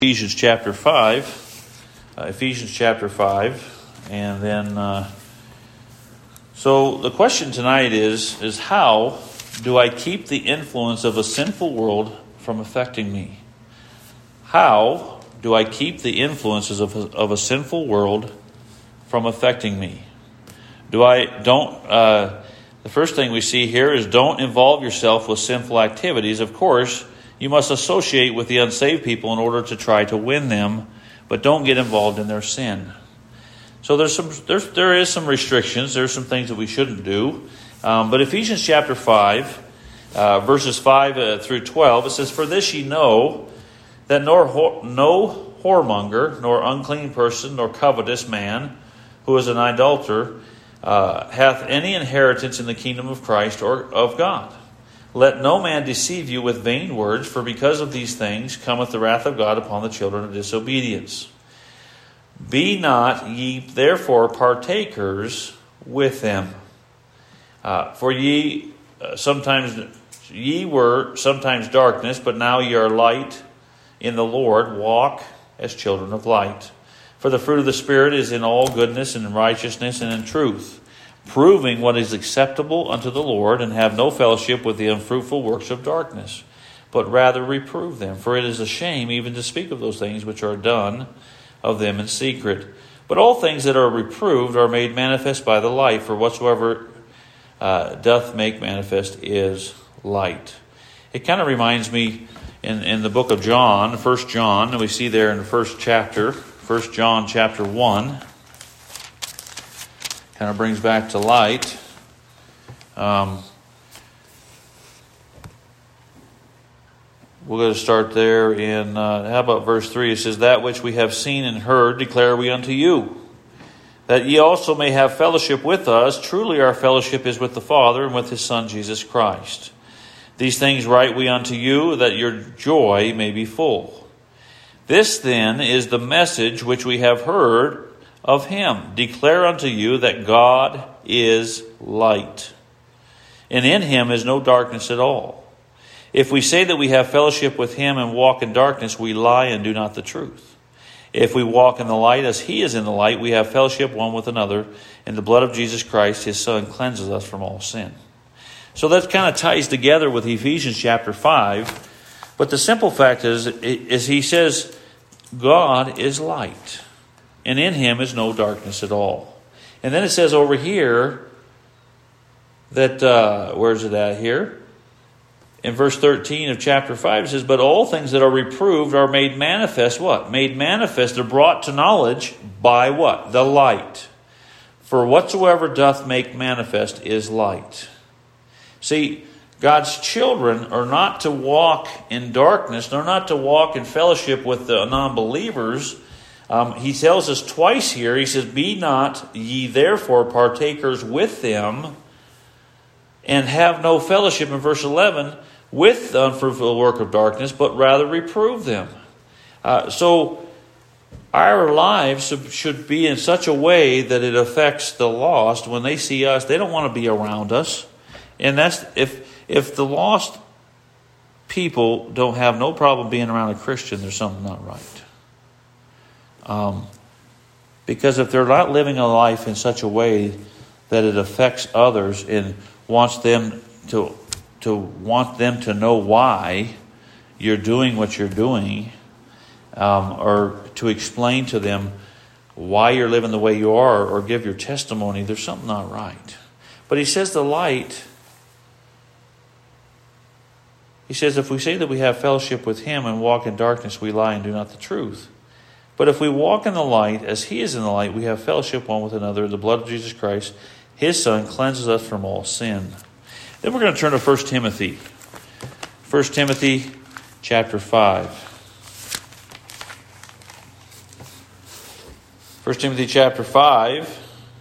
Ephesians chapter 5. And then, so the question tonight is how do I keep the influence of a sinful world from affecting me? How do I keep the influences of a sinful world from affecting me? The first thing we see here is don't involve yourself with sinful activities. Of course, you must associate with the unsaved people in order to try to win them, but don't get involved in their sin. So there is some restrictions. There's some things that we shouldn't do. But Ephesians chapter 5, verses 5 through 12, it says, "For this ye know, that no whoremonger, nor unclean person, nor covetous man, who is an idolater, hath any inheritance in the kingdom of Christ or of God. Let no man deceive you with vain words, for because of these things cometh the wrath of God upon the children of disobedience. Be not ye therefore partakers with them. For ye were sometimes darkness, but now ye are light in the Lord. Walk as children of light. For the fruit of the Spirit is in all goodness and in righteousness and in truth, proving what is acceptable unto the Lord, and have no fellowship with the unfruitful works of darkness, but rather reprove them. For it is a shame even to speak of those things which are done of them in secret. But all things that are reproved are made manifest by the light, for whatsoever doth make manifest is light." It kind of reminds me in the book of John, 1 John, and we see there in the first chapter, 1 John chapter 1, kind of brings back to light. We're going to start there in, how about verse 3? It says, "That which we have seen and heard declare we unto you, that ye also may have fellowship with us. Truly our fellowship is with the Father and with his Son Jesus Christ. These things write we unto you, that your joy may be full. This then is the message which we have heard of him. Declare unto you that God is light, and in him is no darkness at all. If we say that we have fellowship with him and walk in darkness, we lie and do not the truth. If we walk in the light as he is in the light, we have fellowship one with another, and the blood of Jesus Christ, his Son, cleanses us from all sin." So that kind of ties together with Ephesians chapter 5. But the simple fact is he says, God is light, and in him is no darkness at all. And then it says over here that, where's it at here? In verse 13 of chapter 5, it says, "But all things that are reproved are made manifest," what? Made manifest, they're brought to knowledge by what? The light. "For whatsoever doth make manifest is light." See, God's children are not to walk in darkness. They're not to walk in fellowship with the non-believers. He tells us twice here, he says, "Be not ye therefore partakers with them, and have no fellowship," in verse 11, "with the unfruitful work of darkness, but rather reprove them." So our lives should be in such a way that it affects the lost. When they see us, they don't want to be around us. And that's if the lost people don't have no problem being around a Christian, there's something not right. Because if they're not living a life in such a way that it affects others and wants them to know why you're doing what you're doing, or to explain to them why you're living the way you are, or give your testimony, there's something not right. But he says the light. He says, if we say that we have fellowship with him and walk in darkness, we lie and do not the truth. But if we walk in the light as he is in the light, we have fellowship one with another. The blood of Jesus Christ, his Son, cleanses us from all sin. Then we're going to turn to 1 Timothy. 1 Timothy chapter 5. 1 Timothy chapter 5.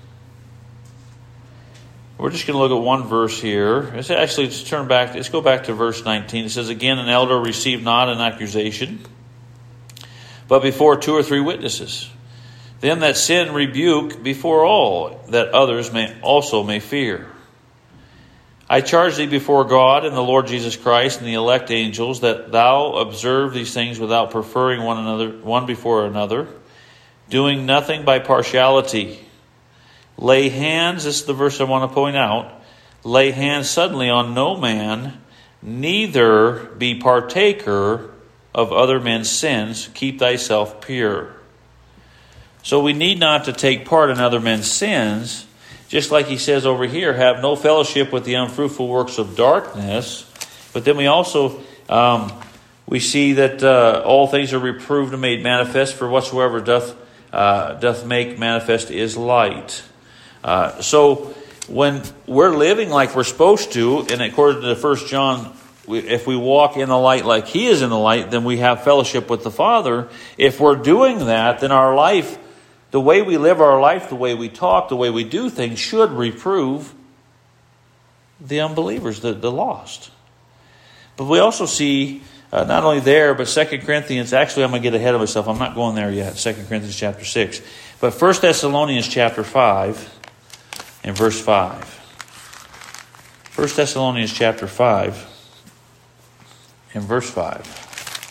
We're just going to look at one verse here. Let's go back to verse 19. It says, "Again, an elder receive not an accusation, but before 2 or 3 witnesses. Them that sin rebuke before all, that others may fear. I charge thee before God and the Lord Jesus Christ and the elect angels, that thou observe these things without preferring one before another, doing nothing by partiality. Lay hands, this is the verse I want to point out, lay hands suddenly on no man, neither be partaker of other men's sins. Keep thyself pure. So we need not to take part in other men's sins, just like he says over here, have no fellowship with the unfruitful works of darkness. But then we also we see that all things are reproved and made manifest, for whatsoever doth make manifest is light. So when we're living like we're supposed to, and according to 1 John, if we walk in the light like he is in the light, then we have fellowship with the Father. If we're doing that, then our life, the way we live our life, the way we talk, the way we do things, should reprove the unbelievers, the lost. But we also see, not only there, but 2 Corinthians, actually I'm going to get ahead of myself, I'm not going there yet, 2 Corinthians chapter 6. But 1 Thessalonians chapter 5 and verse 5. 1 Thessalonians chapter 5 and verse 5.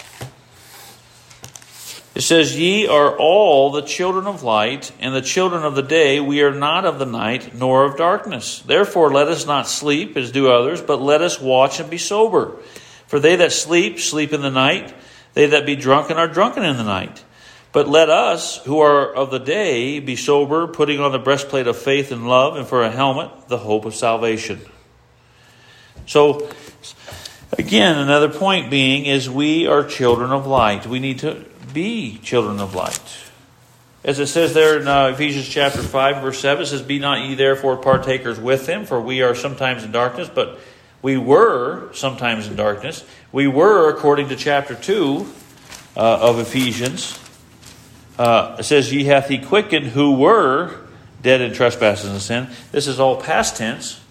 It says, ye are all the children of light, and the children of the day. We are not of the night, nor of darkness. Therefore let us not sleep, as do others, but let us watch and be sober. For they that sleep, sleep in the night. They that be drunken are drunken in the night. But let us, who are of the day, be sober, putting on the breastplate of faith and love, and for a helmet, the hope of salvation. So, again, another point being is we are children of light. We need to be children of light. As it says there in Ephesians chapter 5, verse 7, it says, be not ye therefore partakers with them, for we are sometimes in darkness, but we were sometimes in darkness. We were, according to chapter 2 of Ephesians, it says, ye hath he quickened who were dead in trespasses and sin. This is all past tense.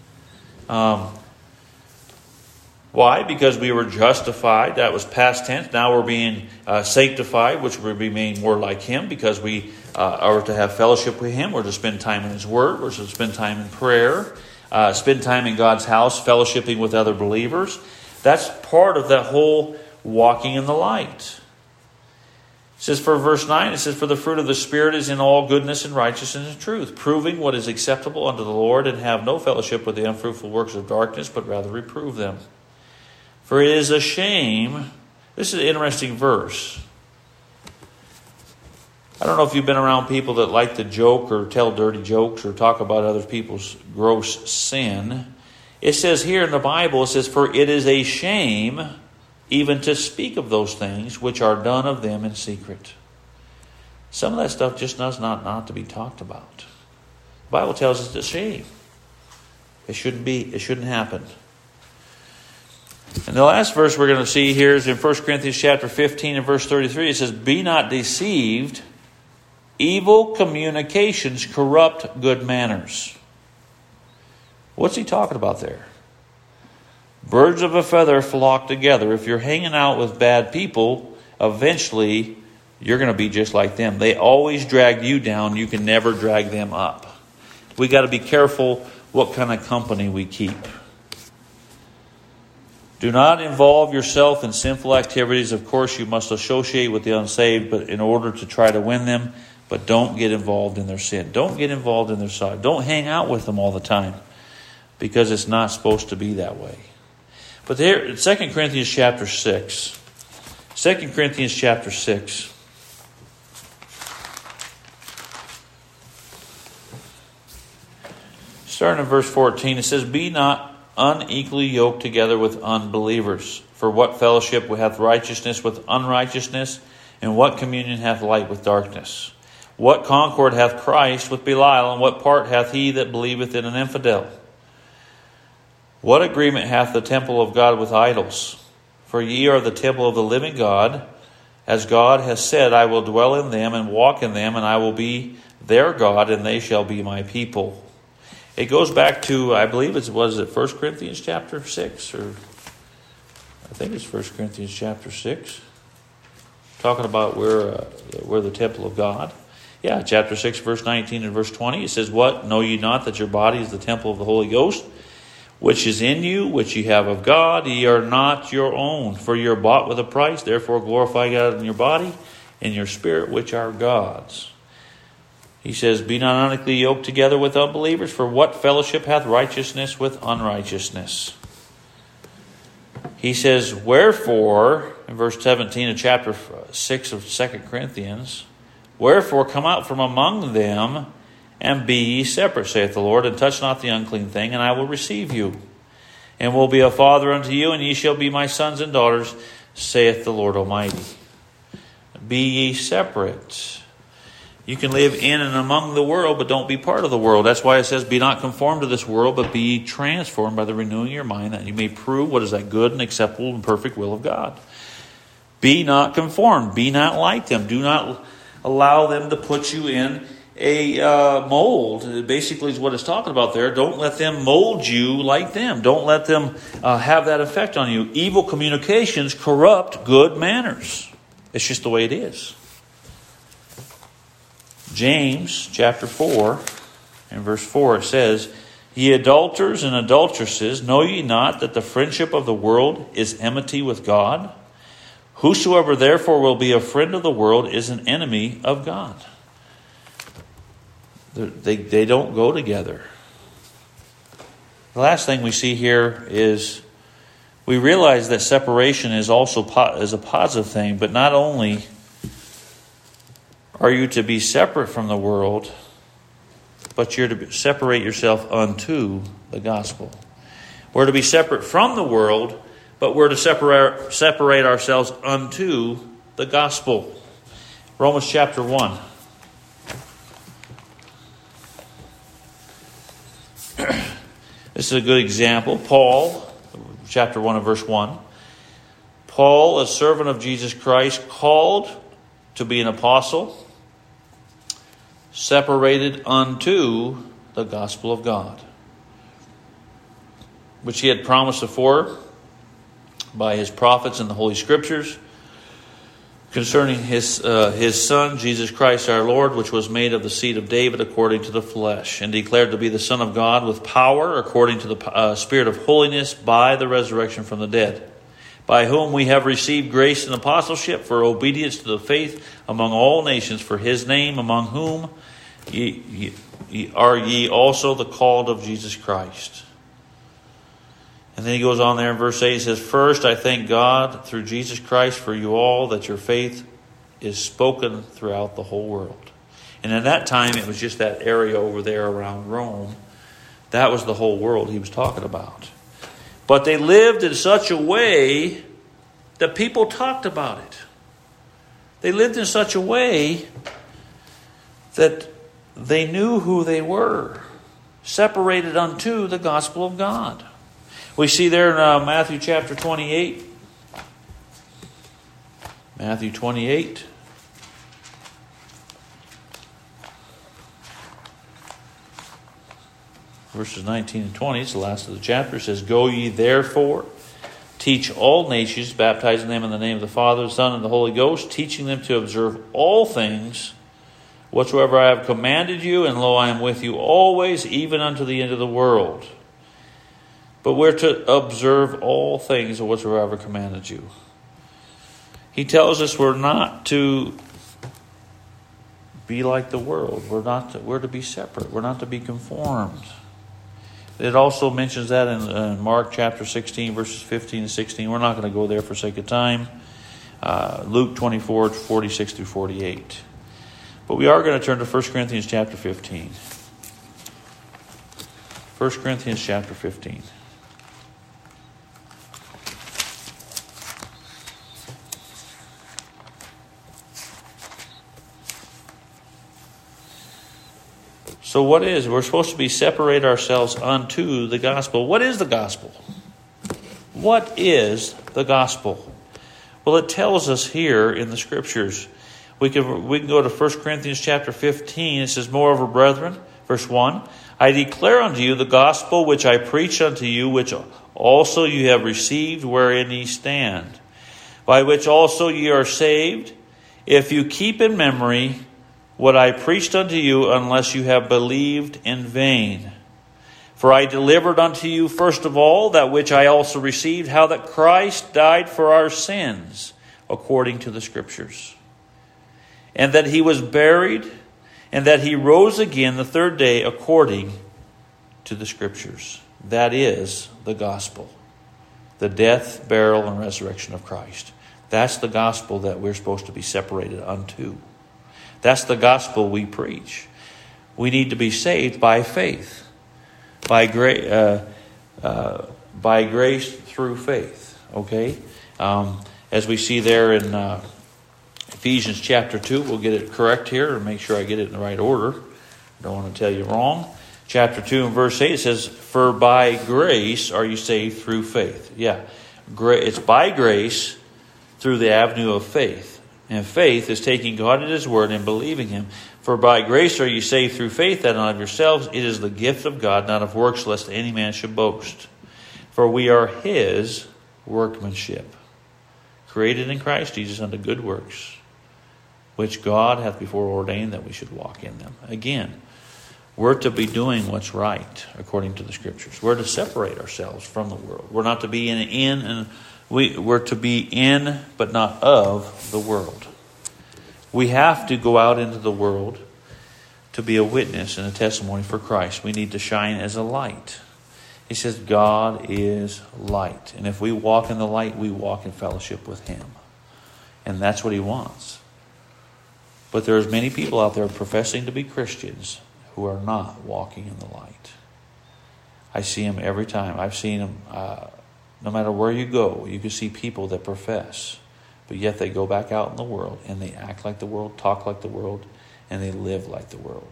Why? Because we were justified. That was past tense. Now we're being sanctified, which we're being more like him, because we are to have fellowship with him. We're to spend time in his word. We're to spend time in prayer. Spend time in God's house, fellowshipping with other believers. That's part of that whole walking in the light. It says for verse 9, it says, for the fruit of the Spirit is in all goodness and righteousness and truth, proving what is acceptable unto the Lord, and have no fellowship with the unfruitful works of darkness, but rather reprove them. For it is a shame. This is an interesting verse. I don't know if you've been around people that like to joke or tell dirty jokes or talk about other people's gross sin. It says here in the Bible, it says, for it is a shame even to speak of those things which are done of them in secret. Some of that stuff just does not to be talked about. The Bible tells us it's a shame. It shouldn't be. It shouldn't happen. And the last verse we're going to see here is in 1 Corinthians chapter 15 and verse 33. It says, be not deceived. Evil communications corrupt good manners. What's he talking about there? Birds of a feather flock together. If you're hanging out with bad people, eventually you're going to be just like them. They always drag you down. You can never drag them up. We got to be careful what kind of company we keep. Do not involve yourself in sinful activities. Of course, you must associate with the unsaved, but in order to try to win them, but don't get involved in their sin. Don't get involved in their side. Don't hang out with them all the time, because it's not supposed to be that way. But there, in 2 Corinthians chapter 6, 2 Corinthians chapter 6, starting in verse 14, it says, be not unequally yoked together with unbelievers. For what fellowship hath righteousness with unrighteousness? And what communion hath light with darkness? What concord hath Christ with Belial? And what part hath he that believeth in an infidel? What agreement hath the temple of God with idols? For ye are the temple of the living God. As God has said, I will dwell in them and walk in them, and I will be their God, and they shall be my people. It goes back to, I believe it was 1 Corinthians chapter 6, or I think it's 1 Corinthians chapter 6, talking about we're the temple of God. Yeah, chapter 6, verse 19 and verse 20, it says, what? Know ye not that your body is the temple of the Holy Ghost, which is in you, which ye have of God. Ye are not your own, for ye are bought with a price. Therefore glorify God in your body and your spirit, which are God's. He says, be not unequally yoked together with unbelievers, for what fellowship hath righteousness with unrighteousness? He says, wherefore, in verse 17 of chapter 6 of 2 Corinthians, wherefore come out from among them, and be ye separate, saith the Lord, and touch not the unclean thing, and I will receive you, and will be a father unto you, and ye shall be my sons and daughters, saith the Lord Almighty. Be ye separate. You can live in and among the world, but don't be part of the world. That's why it says, be not conformed to this world, but be ye transformed by the renewing of your mind, that you may prove what is that good and acceptable and perfect will of God. Be not conformed. Be not like them. Do not allow them to put you in a mold. Basically is what it's talking about there. Don't let them mold you like them. Don't let them have that effect on you. Evil communications corrupt good manners. It's just the way it is. James chapter 4 and verse 4, it says, ye adulterers and adulteresses, know ye not that the friendship of the world is enmity with God? Whosoever therefore will be a friend of the world is an enemy of God. They don't go together. The last thing we see here is we realize that separation is also is a positive thing, but not only are you to be separate from the world, but you're to separate yourself unto the gospel. We're to be separate from the world, but we're to separate ourselves unto the gospel. Romans chapter 1. This is a good example. Paul, chapter 1 and verse 1. Paul, a servant of Jesus Christ, called to be an apostle, separated unto the gospel of God, which he had promised afore by his prophets in the Holy Scriptures, concerning his Son, Jesus Christ our Lord, which was made of the seed of David according to the flesh, and declared to be the Son of God with power according to the Spirit of holiness by the resurrection from the dead, by whom we have received grace and apostleship for obedience to the faith among all nations, for his name, among whom are ye also the called of Jesus Christ. And then he goes on there in verse 8, he says, first I thank God through Jesus Christ for you all, that your faith is spoken throughout the whole world. And at that time, it was just that area over there around Rome. That was the whole world he was talking about. But they lived in such a way that people talked about it. They lived in such a way that they knew who they were, separated unto the gospel of God. We see there in Matthew chapter 28. Matthew 28. Verses 19 and 20. It's the last of the chapter. It says, go ye therefore, teach all nations, baptizing them in the name of the Father, the Son, and the Holy Ghost, teaching them to observe all things whatsoever I have commanded you, and lo, I am with you always, even unto the end of the world. But we're to observe all things whatsoever I have commanded you. He tells us we're not to be like the world. We're to be separate. We're not to be conformed. It also mentions that in Mark chapter 16, verses 15 and 16. We're not going to go there for sake of time. Luke 24, 46 through 48. But we are going to turn to 1 Corinthians chapter 15. 1 Corinthians chapter 15. So what is? We're supposed to be separate ourselves unto the gospel. What is the gospel? What is the gospel? Well, it tells us here in the scriptures. We can go to 1 Corinthians chapter 15. It says, moreover, brethren, verse 1, I declare unto you the gospel which I preach unto you, which also you have received, wherein ye stand, by which also ye are saved, if you keep in memory what I preached unto you, unless you have believed in vain. For I delivered unto you first of all that which I also received, how that Christ died for our sins, according to the Scriptures, and that he was buried, and that he rose again the third day, according to the Scriptures. That is the gospel. The death, burial, and resurrection of Christ. That's the gospel that we're supposed to be separated unto. That's the gospel we preach. We need to be saved by faith. By grace through faith. Okay? As we see there in Ephesians chapter 2, we'll get it correct here and make sure I get it in the right order. Don't want to tell you wrong. Chapter 2 and verse 8, it says, for by grace are you saved through faith. Yeah, it's by grace through the avenue of faith. And faith is taking God at His word and believing Him. For by grace are you saved through faith, that not of yourselves. It is the gift of God, not of works, lest any man should boast. For we are His workmanship, created in Christ Jesus unto good works, which God hath before ordained that we should walk in them. Again, we're to be doing what's right according to the Scriptures. We're to separate ourselves from the world. We're not to be we're to be in, but not of the world. We have to go out into the world to be a witness and a testimony for Christ. We need to shine as a light. He says God is light. And if we walk in the light, we walk in fellowship with Him. And that's what He wants. But there's many people out there professing to be Christians who are not walking in the light. I see them every time. I've seen them, no matter where you go, you can see people that profess, but yet they go back out in the world and they act like the world, talk like the world, and they live like the world.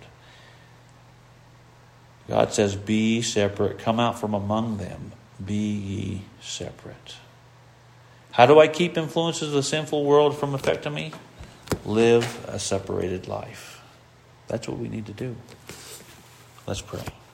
God says, be separate, come out from among them, be ye separate. How do I keep influences of the sinful world from affecting me? Live a separated life. That's what we need to do. Let's pray.